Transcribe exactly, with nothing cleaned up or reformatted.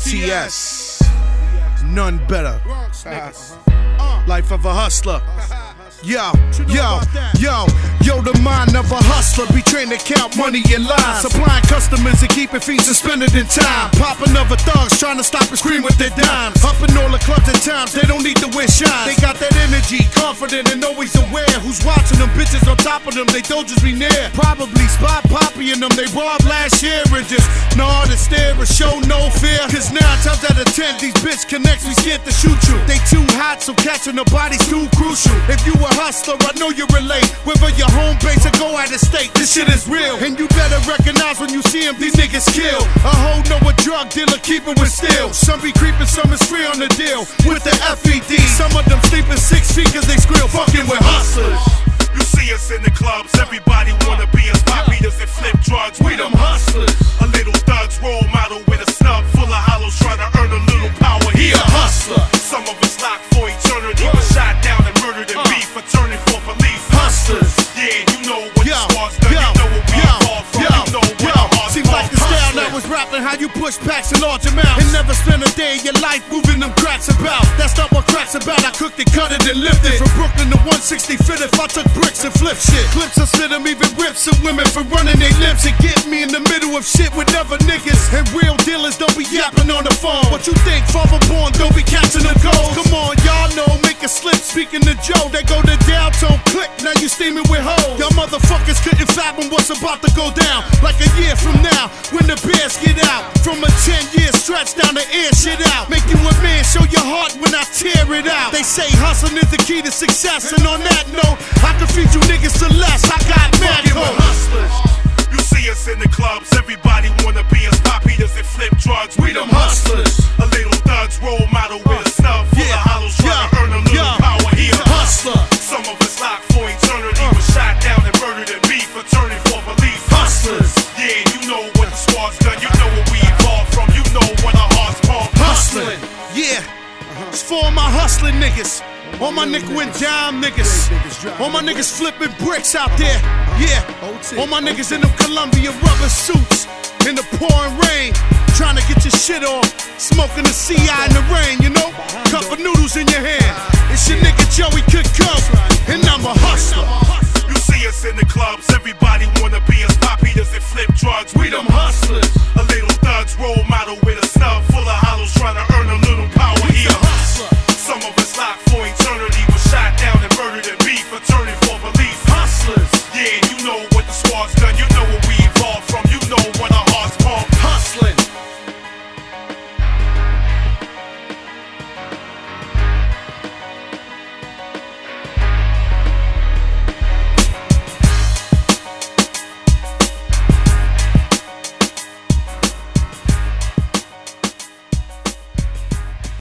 T S, none better. Life of a hustler. Yo, yo, yo, yo, the mind of a hustler. Be trained to count money in line, supplying customers and keeping feet suspended in time. Popping other thugs trying to stop and scream with their dimes. Up in all the clubs and times, they don't need to wear shine. They got that energy, confident and always aware. Who's watching them bitches on top of them, they don't just be near. Probably spot Poppy in them, they robbed last year. And just nod and stare and show no fear. Cause nine times out of ten, these bitch connects, we scared to shoot you. They too hot, so catching the body's too crucial. If you a hustler, I know you relate. Whether your home base or go out of state, this shit is real. And you better recognize when you see them, these niggas kill. A hoe know a drug dealer, keep it with steel. Some be creeping, some is free on the deal with the F E D. Some of them sleeping six feet cause they squeal, fucking with hustlers. You see us in the clubs, everybody wanna be us. Poppy doesn't flip drugs, we them hustlers. A little thug's role model with a snub full of hollows, trying to earn a little power. He a hustler. Some of us locked for eternity, was shot down and murdered in beef for turning for police. Hustlers, yeah, you know what the squad's done, you know what we fall from, you know what our hearts. Seems like the style that was rapping, how you push packs in large amounts and never spend a day in your life moving them cracks about. That's not what cracks about. I cooked it, cut it, and lifted from Brooklyn to one sixty-fifth. I took bricks and flip shit. Clips of slit them, even rips some women for running their lips and get me in the middle of shit with other niggas. And real dealers don't be yapping on the phone. What you think, father born, don't be catching the goals. Come on, y'all know, make a slip. Speaking to Joe, they go to downtown click. Now you steaming with hoes. Y'all motherfuckers couldn't fathom what's about to go down. Like a year from now, when the bears get out. From a ten year stretch down the air shit out. Make you a man, show your heart when I tear it out. They say hustling is the key to success. And on that note, I can feed you niggas to less. I got mad hustlers. You see us in the clubs, everybody wanna be us. Poppy doesn't flip drugs, we them hustlers. A little thug's role model with a snub full of hollows, trying to earn a little power. He a hustler. Some of us locked for eternity, was shot down and murdered in beef for turning for police. Hustlers, yeah, you know what the squad's done, you know what we evolved from, you know what our hearts pump. Hustling, yeah, it's for all my hustling niggas. All my nickel and dime niggas. All my niggas flipping bricks out there. Yeah. All my niggas in them Columbia rubber suits. In the pouring rain. Trying to get your shit off. Smoking the C I in the rain, you know? Cup of noodles in your hand. It's your nigga Joey Could Come. And I'm a hustler. You see us in the clubs. Everybody wanna be us. Poppy doesn't flip drugs. We them hustlers. A little